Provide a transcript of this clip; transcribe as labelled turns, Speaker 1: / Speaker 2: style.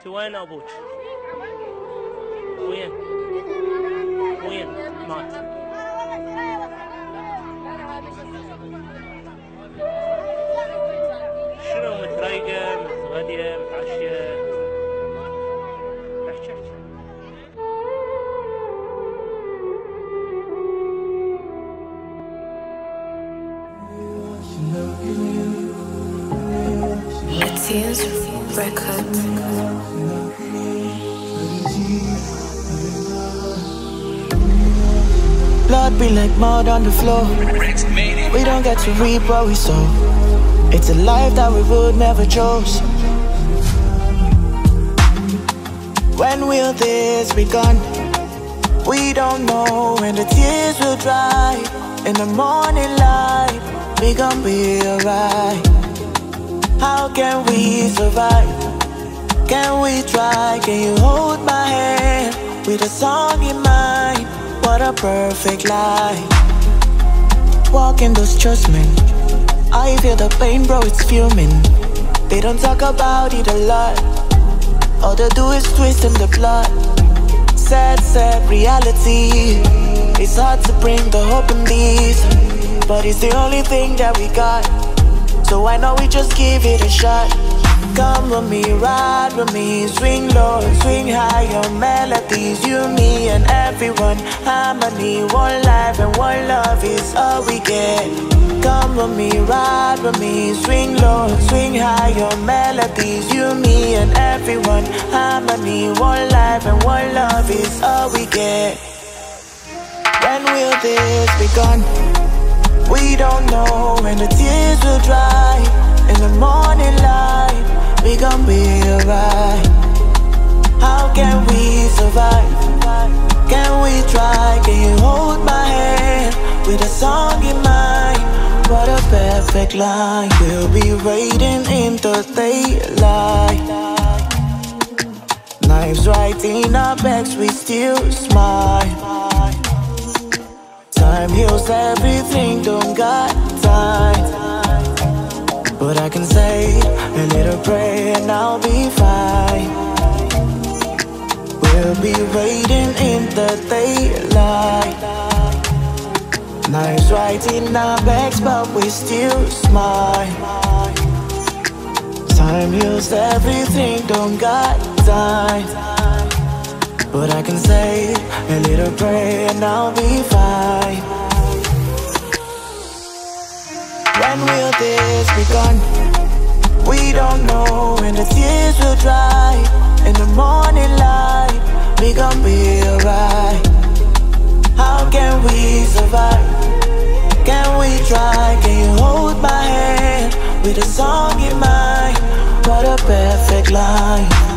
Speaker 1: انت وين ابوك؟ وين؟ وين؟ مات. شنو متريقة متغدية متعشية؟ احكي احكي.
Speaker 2: Tears Records.
Speaker 3: Blood be like mud on the floor. We don't get to reap what we sow. It's a life that we would never chose. When will this be gone? We don't know when the tears will dry. In the morning light, we gon' be alright. How can we survive? Can we try? Can you hold my hand with a song in mind? What a perfect life. Walking those church men, I feel the pain, bro, it's fuming. They don't talk about it a lot. All they do is twist in the plot. Sad, sad reality. It's hard to bring the hope in these, but it's the only thing that we got. So why not we just give it a shot? Come with me, ride with me, swing low, swing high, your melodies, you, me, and everyone. Harmony, one life and one love is all we get. Come with me, ride with me, swing low, swing high, your melodies, you, me, and everyone. Harmony, one life and one love is all we get. When will this be gone? We don't know when the tears will dry. In the morning light, we gon' be alright. How can we survive? Can we try? Can you hold my hand with a song in mind? What a perfect line. We'll be waiting in the daylight. Knives right in our backs, we still smile. Time heals everything, don't got time. But I can say a little prayer and I'll be fine. We'll be waiting in the daylight. Knives right in our backs, but we still smile. Time heals everything, don't got time. But I can say a little prayer and I'll be fine. When will this be gone? We don't know when the tears will dry. In the morning light, we gon' be alright. How can we survive? Can we try? Can you hold my hand with a song in mind? What a perfect line.